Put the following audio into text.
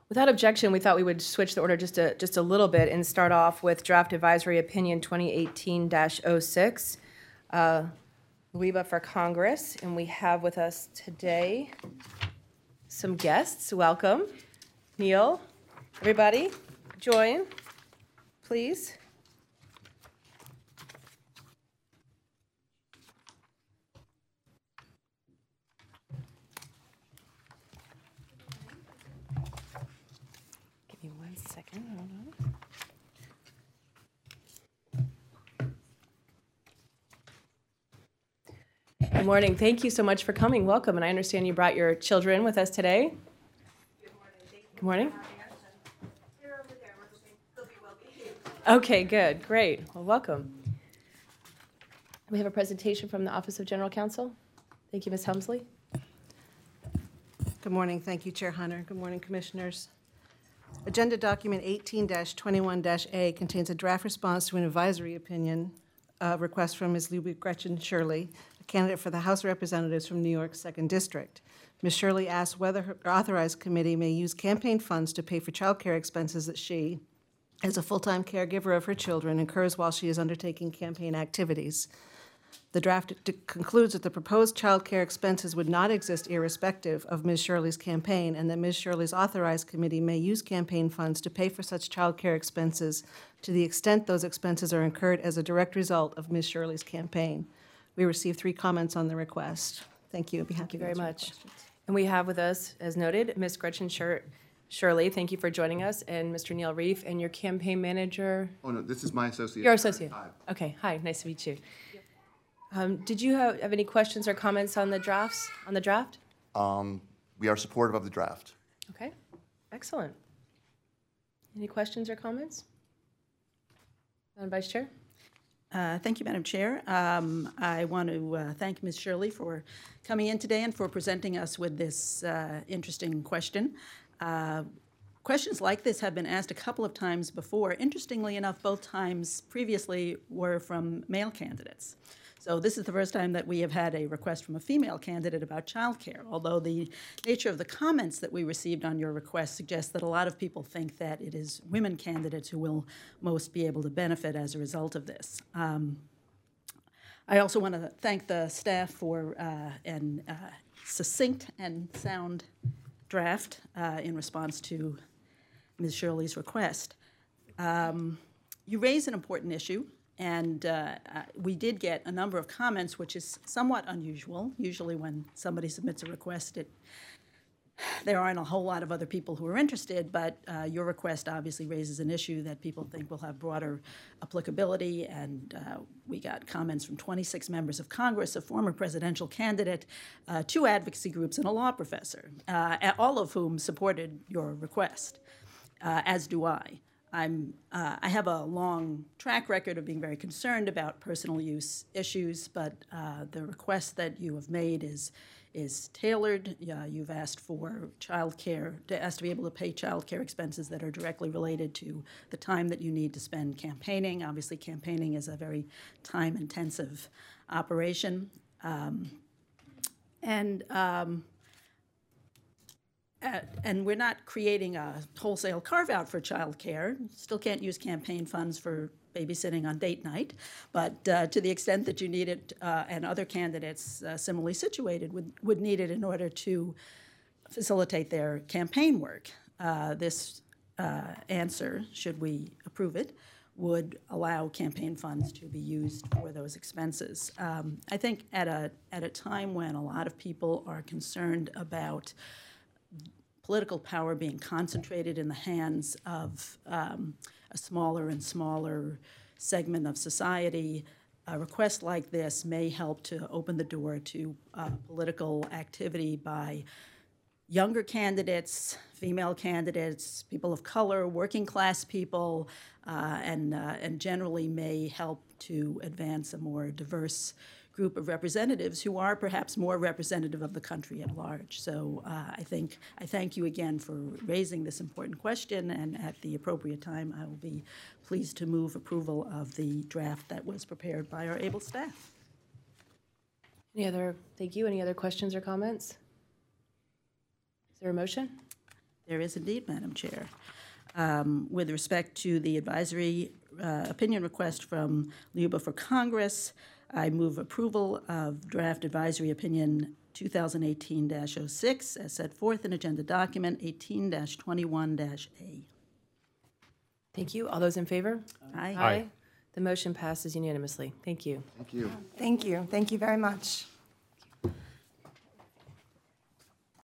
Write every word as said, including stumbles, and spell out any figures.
Without objection, we thought we would switch the order just a, just a little bit and start off with Draft Advisory Opinion twenty eighteen dash oh six, uh, Lueba for Congress. And we have with us today some guests. Welcome. Neil, everybody, join, please. Give me one second. Hold on. Good morning. Thank you so much for coming. Welcome. And I understand you brought your children with us today. Good morning. Okay, good, great. Well, welcome. We have a presentation from the Office of General Counsel. Thank you, Miz Helmsley. Good morning. Thank you, Chair Hunter. Good morning, Commissioners. Agenda Document eighteen dash twenty-one dash A contains a draft response to an advisory opinion uh, request from Miz Lueba Gretchen Shirley, a candidate for the House of Representatives from New York's second District. Miz Shirley asks whether her authorized committee may use campaign funds to pay for child care expenses that she, as a full-time caregiver of her children, incurs while she is undertaking campaign activities. The draft d- concludes that the proposed child care expenses would not exist irrespective of Miz Shirley's campaign, and that Miz Shirley's authorized committee may use campaign funds to pay for such child care expenses to the extent those expenses are incurred as a direct result of Miz Shirley's campaign. We received three comments on the request. Thank you. I'd be happy Thank you to very answer your much. questions. And we have with us, as noted, Miz Gretchen Shir- Shirley. Thank you for joining us, and Mister Neil Reef, and your campaign manager. Oh, no, this is my associate. Your associate. Hi. Okay, hi, nice to meet you. Um, did you have, have any questions or comments on the drafts, on the draft? Um, we are supportive of the draft. Okay, excellent. Any questions or comments? Madam Vice Chair? Uh, Thank you, Madam Chair. Um, I want to uh, thank Miz Shirley for coming in today and for presenting us with this uh, interesting question. Uh, Questions like this have been asked a couple of times before. Interestingly enough, both times previously were from male candidates. So this is the first time that we have had a request from a female candidate about childcare, although the nature of the comments that we received on your request suggests that a lot of people think that it is women candidates who will most be able to benefit as a result of this. Um, I also want to thank the staff for uh, an uh, succinct and sound draft uh, in response to Miz Shirley's request. Um, you raise an important issue. And uh, uh, we did get a number of comments, which is somewhat unusual. Usually when somebody submits a request, it, there aren't a whole lot of other people who are interested, but uh, your request obviously raises an issue that people think will have broader applicability. And uh, we got comments from twenty-six members of Congress, a former presidential candidate, uh, two advocacy groups, and a law professor, uh, all of whom supported your request, uh, as do I. I'm, uh, I have a long track record of being very concerned about personal use issues, but uh, the request that you have made is is tailored. Uh, you've asked for child care, to ask to be able to pay child care expenses that are directly related to the time that you need to spend campaigning. Obviously, campaigning is a very time-intensive operation. Um, and um, Uh, and we're not creating a wholesale carve-out for child care. Still can't use campaign funds for babysitting on date night. But uh, to the extent that you need it, uh, and other candidates uh, similarly situated would, would need it in order to facilitate their campaign work, uh, this uh, answer, should we approve it, would allow campaign funds to be used for those expenses. Um, I think at a, at a time when a lot of people are concerned about political power being concentrated in the hands of um, a smaller and smaller segment of society, a request like this may help to open the door to uh, political activity by younger candidates, female candidates, people of color, working class people, uh, and, uh, and generally may help to advance a more diverse group of representatives who are perhaps more representative of the country at large. So uh, I think I thank you again for raising this important question, and at the appropriate time, I will be pleased to move approval of the draft that was prepared by our able staff. Any other, thank you. Any other questions or comments? Is there a motion? There is indeed, Madam Chair. Um, With respect to the advisory uh, opinion request from LUBA for Congress, I move approval of draft advisory opinion twenty eighteen dash oh six as set forth in agenda document eighteen dash twenty-one dash A. Thank you. All those in favor? Aye. Aye. The motion passes unanimously. Thank you. Thank you. Thank you. Thank you very much.